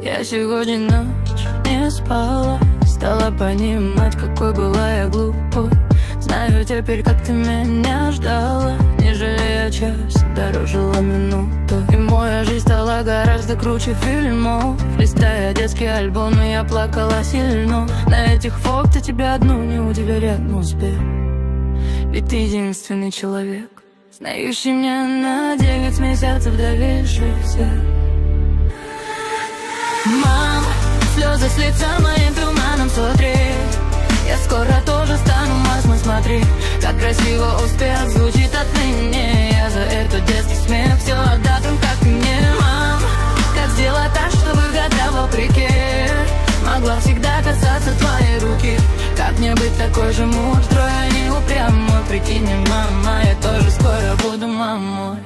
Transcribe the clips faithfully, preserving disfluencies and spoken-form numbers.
Я сегодня ночь не спала, стала понимать, какой была я глупой. Знаю теперь, как ты меня ждала, не жалея час, дорожила минуту. И моя жизнь стала гораздо круче фильмов. Листая детские альбомы, я плакала сильно. На этих фото тебя одну не удивят, но успех. Ведь ты единственный человек, знающий меня на девять месяцев доверивший всех. Мам, слезы с лица моим туманом, смотри. Я скоро тоже стану мамой, смотри. Как красиво успех звучит отныне. Я за этот детский смех все отдам, как и мне. Мам, как сделать так, чтобы года вопреки могла всегда касаться твоей руки. Как мне быть такой же мудрой, а не упрямой? Прикинь, мама, я тоже скоро буду мамой.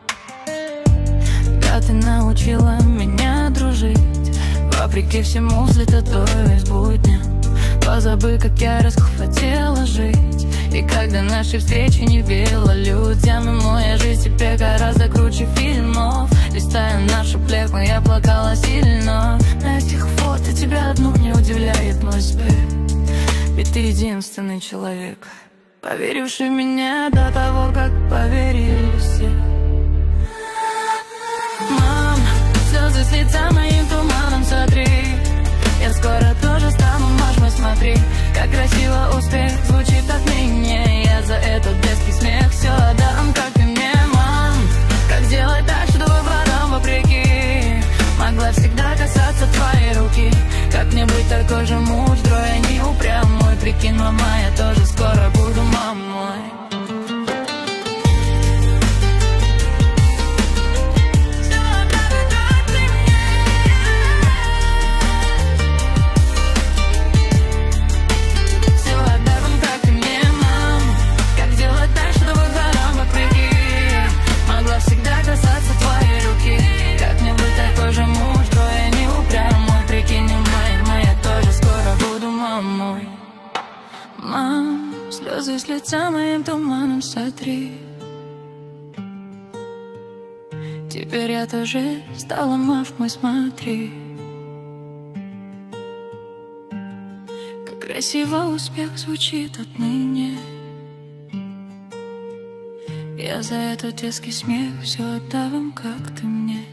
Да, ты научила меня дружить, вопреки всему взлетать будня. Позабы, как я расхватила жить. И когда наши встречи не верила людям. И моя жизнь теперь гораздо круче фильмов. Листая нашу пленку, я плакала сильно. На этих фото тебя одну не удивляет мой успех. Ведь ты единственный человек, поверивший в меня до того, как поверили все. Мам, слезы с лица моим туманом, смотри. Я скоро тоже стану мамой, смотри. Как красиво успех звучит отныне. Я за этот детский смех все отдам, как и мне. Мам, как сделать так, чтобы врагам вопреки могла всегда касаться твоей руки. Как мне быть такой же мудрой, а не упрямой? Прикинь, мама, я тоже скоро буду мамой. Мам, слезы с лица моим туманом, смотри. Теперь я тоже стала мамой, смотри. Как красиво успех звучит отныне. Я за этот детский смех все отдам, как ты мне.